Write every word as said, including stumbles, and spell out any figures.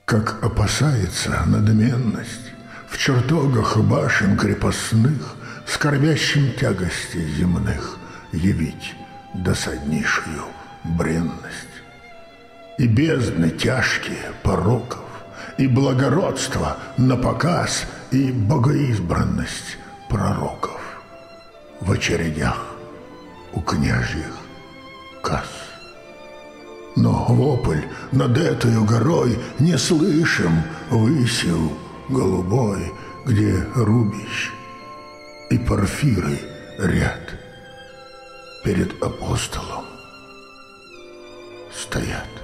Как опасается надменность в чертогах башен крепостных, скорбящим тягости земных явить досаднейшую бренность. И бездны тяжкие пороков, и благородство напоказ, и богоизбранность пророков в очередях у княжьих касс. Но вопль над этою горой не слышим высил голубой, где рубищ и порфиры ряд перед апостолом стоят.